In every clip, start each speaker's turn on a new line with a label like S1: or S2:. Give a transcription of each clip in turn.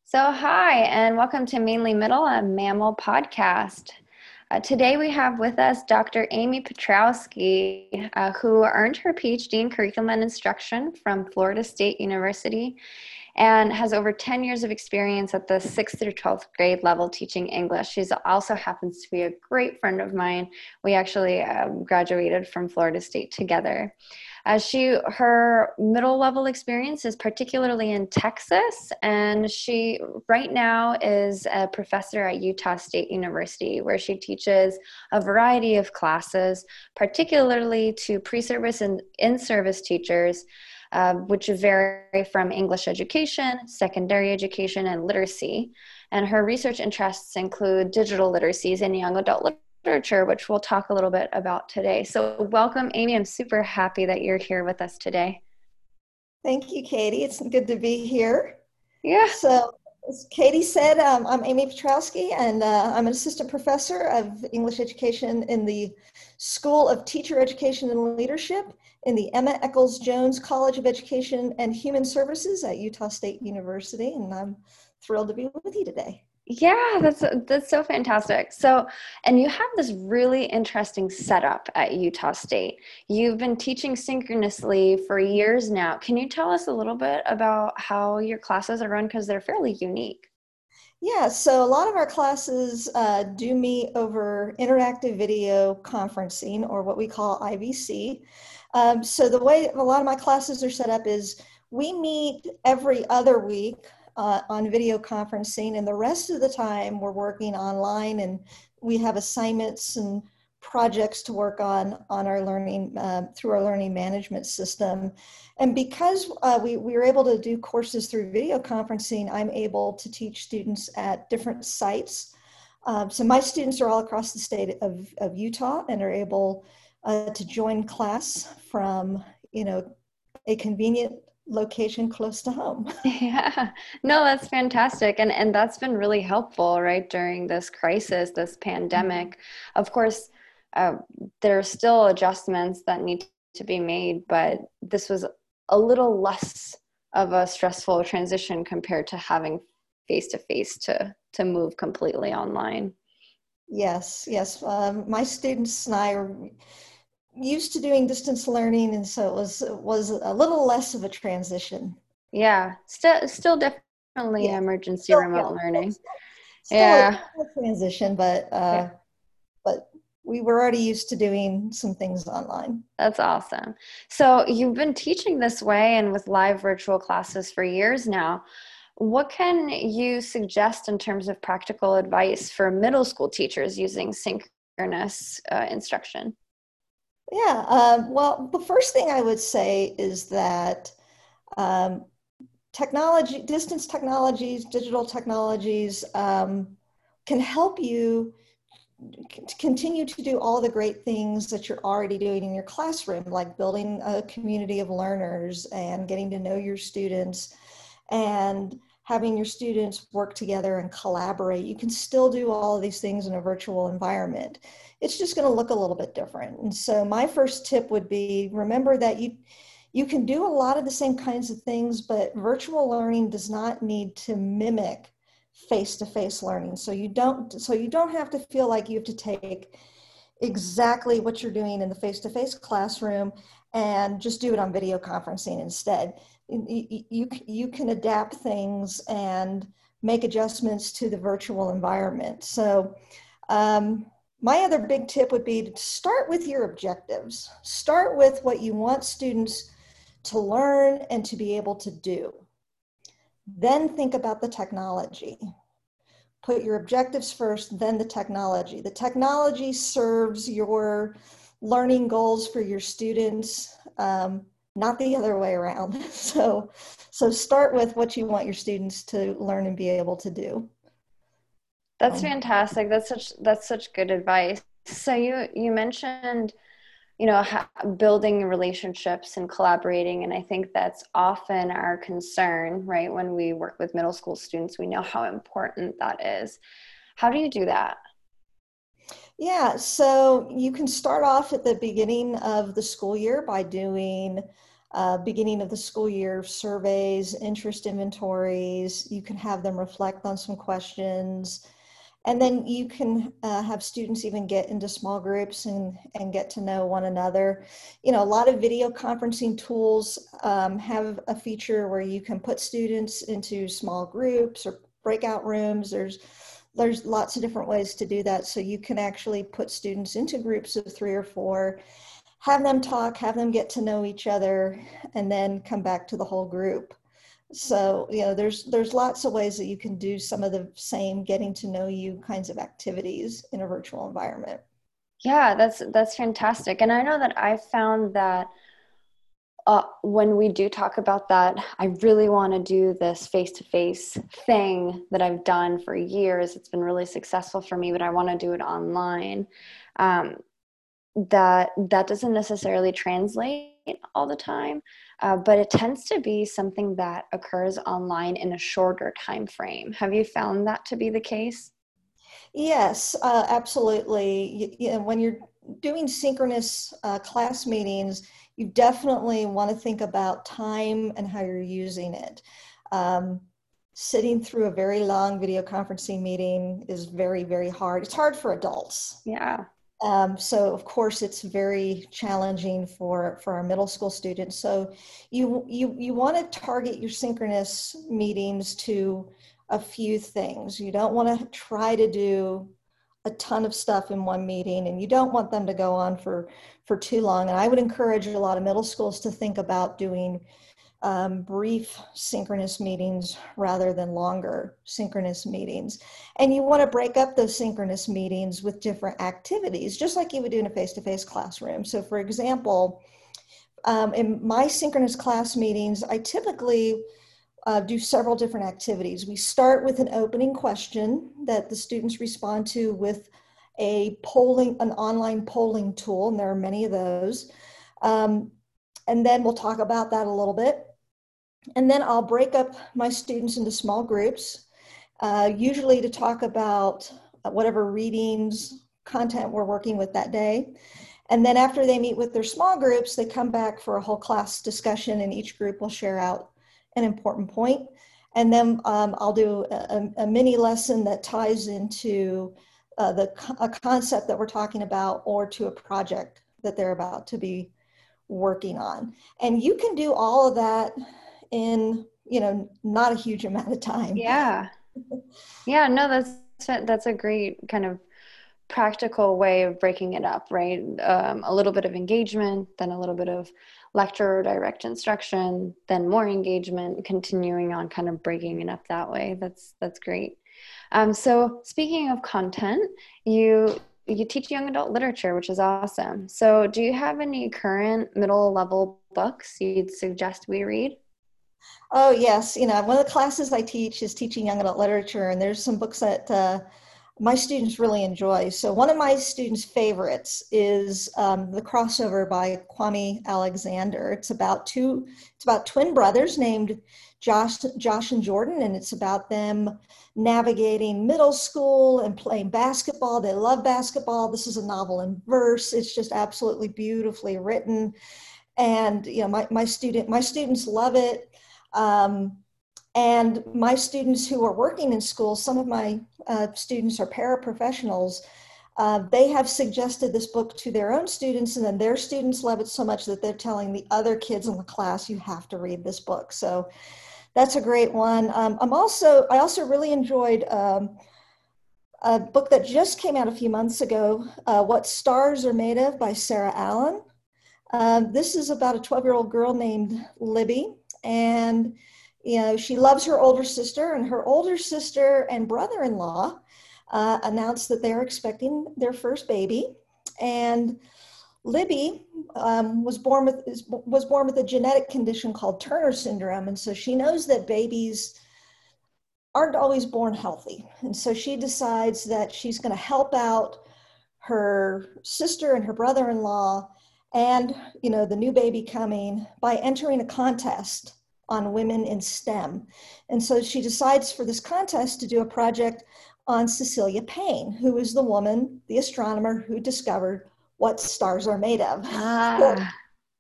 S1: Hi, and welcome to Mainly Middle, a mammal podcast. Today we have with us Dr. Amy Petrowski, who earned her PhD in curriculum and instruction from Florida State University and has over 10 years of experience at the 6th through 12th grade level teaching English. She also happens to be a great friend of mine. We actually graduated from Florida State together. Her middle level experience is particularly in Texas, and she right now is a professor at Utah State University, where she teaches a variety of classes, particularly to pre-service and in-service teachers, which vary from English education, secondary education, and literacy. And her research interests include digital literacies and young adult literature, which we'll talk a little bit about today. So welcome, Amy. I'm super happy that you're here with us today.
S2: Thank you, Katie. It's good to be here.
S1: Yeah.
S2: So, as Katie said, I'm Amy Petrowski, and I'm an assistant professor of English education in the School of Teacher Education and Leadership in the Emma Eccles Jones College of Education and Human Services at Utah State University, and I'm thrilled to be with you today.
S1: Yeah, that's so fantastic. And you have this really interesting setup at Utah State. You've been teaching synchronously for years now. Can you tell us a little bit about how your classes are run? Because they're fairly unique.
S2: Yeah, so a lot of our classes do meet over interactive video conferencing, or what we call IVC. So the way a lot of my classes are set up is we meet every other week on video conferencing, and the rest of the time we're working online, and we have assignments and projects to work on our learning through our learning management system. And because we were able to do courses through video conferencing, I'm able to teach students at different sites. So my students are all across the state of Utah and are able to join class from, a convenient location close to home.
S1: Yeah, no, that's fantastic. And that's been really helpful, right, during this crisis, this pandemic. Of course, uh, there are still adjustments that need to be made, but this was a little less of a stressful transition compared to having face to face to move completely online.
S2: Yes, yes. My students and I are used to doing distance learning, and so it was a little less of a transition.
S1: Yeah, still definitely
S2: Yeah,
S1: emergency
S2: still, yeah,
S1: remote learning.
S2: still a
S1: Yeah.
S2: transition, but we were already used to doing some things online.
S1: That's awesome. So you've been teaching this way and with live virtual classes for years now. What can you suggest in terms of practical advice for middle school teachers using synchronous instruction?
S2: Yeah, well, the first thing I would say is that um, distance technologies, digital technologies can help you to continue to do all the great things that you're already doing in your classroom, like building a community of learners and getting to know your students and having your students work together and collaborate. You can still do all of these things in a virtual environment. It's just going to look a little bit different. And so my first tip would be, remember that you can do a lot of the same kinds of things, but virtual learning does not need to mimic face-to-face learning. So you don't have to feel like you have to take exactly what you're doing in the face-to-face classroom and just do it on video conferencing instead. You can adapt things and make adjustments to the virtual environment. So my other big tip would be to start with your objectives. Start with what you want students to learn and to be able to do. Then think about the technology. Put your objectives first, then the technology. The technology serves your learning goals for your students, not the other way around. So start with what you want your students to learn and be able to do.
S1: That's
S2: Um,
S1: fantastic. That's such good advice. So you mentioned building relationships and collaborating. And I think that's often our concern, right? When we work with middle school students, we know how important that is. How do you do that?
S2: Yeah, so you can start off at the beginning of the school year by doing beginning of the school year surveys, interest inventories. You can have them reflect on some questions. And then you can have students even get into small groups and get to know one another. You know, a lot of video conferencing tools have a feature where you can put students into small groups or breakout rooms. There's lots of different ways to do that. So you can actually put students into groups of 3 or 4, have them talk, have them get to know each other, and then come back to the whole group. So, you know, there's lots of ways that you can do some of the same getting to know you kinds of activities in a virtual environment.
S1: Yeah, that's fantastic. And I know that I found that when we do talk about that, I really want to do this face-to-face thing that I've done for years. It's been really successful for me, but I want to do it online. That doesn't necessarily translate all the time, but it tends to be something that occurs online in a shorter time frame. Have you found that to be the case?
S2: Yes, absolutely. You know, when you're doing synchronous class meetings, you definitely want to think about time and how you're using it. Um, Sitting through a very long video conferencing meeting is very, very hard. It's hard for adults.
S1: Yeah.
S2: So of course it's very challenging for our middle school students. So you want to target your synchronous meetings to a few things. You don't want to try to do a ton of stuff in one meeting, and you don't want them to go on for too long. And I would encourage a lot of middle schools to think about doing brief synchronous meetings rather than longer synchronous meetings. And you want to break up those synchronous meetings with different activities, just like you would do in a face-to-face classroom. So for example, in my synchronous class meetings, I typically do several different activities. We start with an opening question that the students respond to with an online polling tool, and there are many of those. And then we'll talk about that a little bit. And then I'll break up my students into small groups, usually to talk about whatever readings, content we're working with that day. And then after they meet with their small groups, they come back for a whole class discussion, and each group will share out an important point. And then I'll do a mini lesson that ties into a concept that we're talking about or to a project that they're about to be working on. And you can do all of that in, you know, not a huge amount of time.
S1: Yeah. Yeah, no, that's a great kind of practical way of breaking it up, right? A little bit of engagement, then a little bit of lecture or direct instruction, then more engagement, continuing on kind of breaking it up that way. That's great. So speaking of content, you teach young adult literature, which is awesome. So do you have any current middle level books you'd suggest we read?
S2: Oh, yes. You know, one of the classes I teach is teaching young adult literature, and there's some books that my students really enjoy. So one of my students' favorites is The Crossover by Kwame Alexander. It's about twin brothers named Josh and Jordan, and it's about them navigating middle school and playing basketball. They love basketball. This is a novel in verse. It's just absolutely beautifully written. And, you know, my students love it. And my students who are working in schools, some of my students are paraprofessionals. They have suggested this book to their own students, and then their students love it so much that they're telling the other kids in the class, you have to read this book. So that's a great one. I also really enjoyed a book that just came out a few months ago, What Stars Are Made Of by Sarah Allen. This is about a 12-year-old girl named Libby, and you know, she loves her older sister, and her older sister and brother-in-law announced that they're expecting their first baby. And Libby was born with a genetic condition called Turner syndrome, and so she knows that babies aren't always born healthy. And so she decides that she's going to help out her sister and her brother-in-law and, you know, the new baby coming by entering a contest on women in STEM. And so she decides for this contest to do a project on Cecilia Payne, who is the woman, the astronomer, who discovered what stars are made of.
S1: Ah,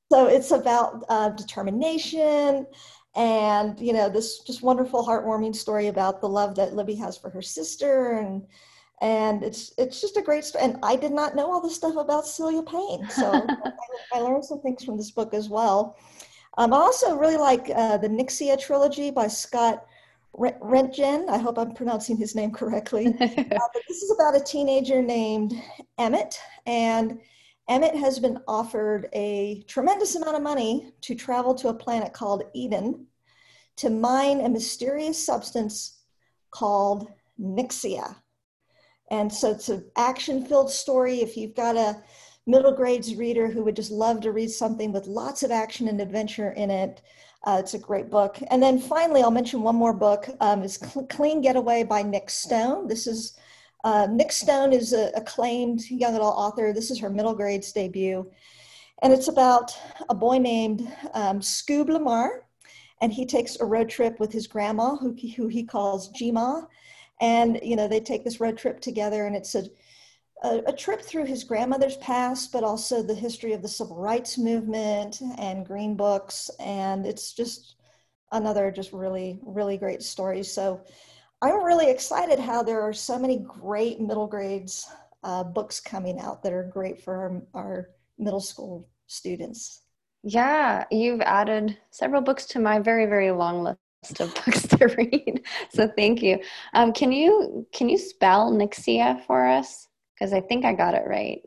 S2: So it's about determination and, this just wonderful, heartwarming story about the love that Libby has for her sister. And it's just a great story. And I did not know all this stuff about Celia Payne. So I learned some things from this book as well. I also really like the Nixia trilogy by Scott Rentgen. I hope I'm pronouncing his name correctly. But this is about a teenager named Emmett. And Emmett has been offered a tremendous amount of money to travel to a planet called Eden to mine a mysterious substance called Nixia. And so it's an action-filled story. If you've got a middle grades reader who would just love to read something with lots of action and adventure in it, it's a great book. And then finally, I'll mention one more book. Is Clean Getaway by Nic Stone. This is Nic Stone is an acclaimed young adult author. This is her middle grades debut. And it's about a boy named Scoob Lamar. And he takes a road trip with his grandma, who he calls G-Ma. And, they take this road trip together, and it's a trip through his grandmother's past, but also the history of the civil rights movement and green books. And it's just another just really, really great story. So I'm really excited how there are so many great middle grades books coming out that are great for our middle school students.
S1: Yeah, you've added several books to my very, very long list of books to read. So thank you. Can you spell Nixia for us? Because I think I got it right.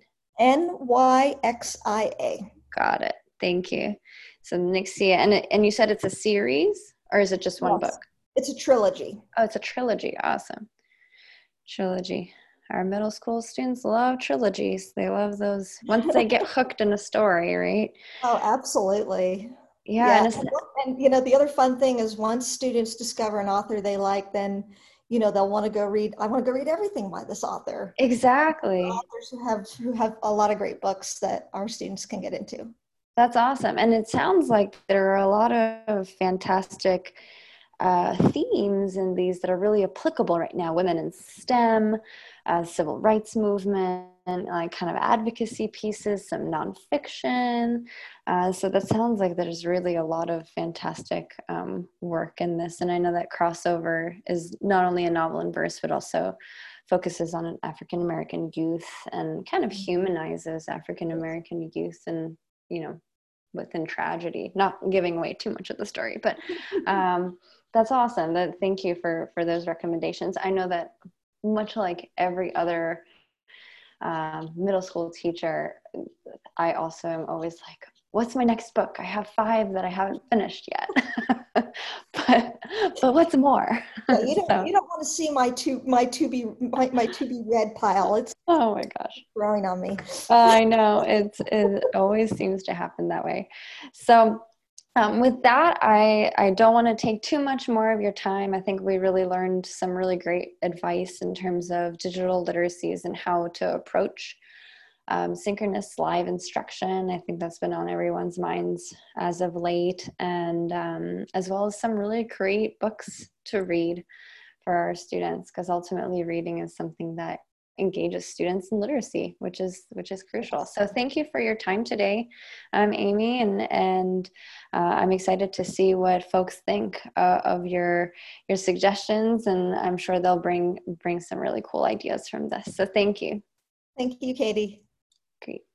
S2: Nyxia.
S1: Got it. Thank you. So Nixia, and you said it's a series, or is it just one book?
S2: It's a trilogy.
S1: Oh, it's a trilogy. Awesome. Trilogy. Our middle school students love trilogies. They love those once they get hooked in a story, right?
S2: Oh, absolutely.
S1: Yeah.
S2: And the other fun thing is once students discover an author they like, then, they'll want to go read. I want to go read everything by this author.
S1: Exactly.
S2: Authors who have a lot of great books that our students can get into.
S1: That's awesome. And it sounds like there are a lot of fantastic themes in these that are really applicable right now. Women in STEM, civil rights movement, like kind of advocacy pieces, some nonfiction. So that sounds like there's really a lot of fantastic work in this. And I know that Crossover is not only a novel in verse, but also focuses on an African-American youth and kind of humanizes African-American youth and, within tragedy, not giving away too much of the story, but that's awesome. Thank you for those recommendations. I know that much like every other middle school teacher, I also am always like, what's my next book? I have 5 that I haven't finished yet, but what's more?
S2: Yeah, you don't want to see my to be read pile. It's
S1: oh my gosh,
S2: growing on me.
S1: I know it always seems to happen that way. So with that, I don't want to take too much more of your time. I think we really learned some really great advice in terms of digital literacies and how to approach synchronous live instruction. I think that's been on everyone's minds as of late, and as well as some really great books to read for our students, because ultimately reading is something that engages students in literacy, which is crucial. So thank you for your time today, Amy, and I'm excited to see what folks think of your suggestions, and I'm sure they'll bring some really cool ideas from this. So thank you.
S2: Thank you, Katie.
S1: Great.